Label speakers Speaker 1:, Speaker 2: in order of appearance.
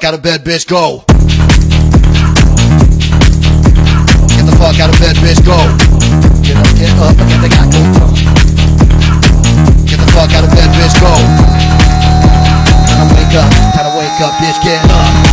Speaker 1: out of bed, bitch, go. Get the fuck out of bed, bitch, go. Get up, and get the guy, go. Get the fuck out of bed, bitch, go. Time to wake up, bitch, get up.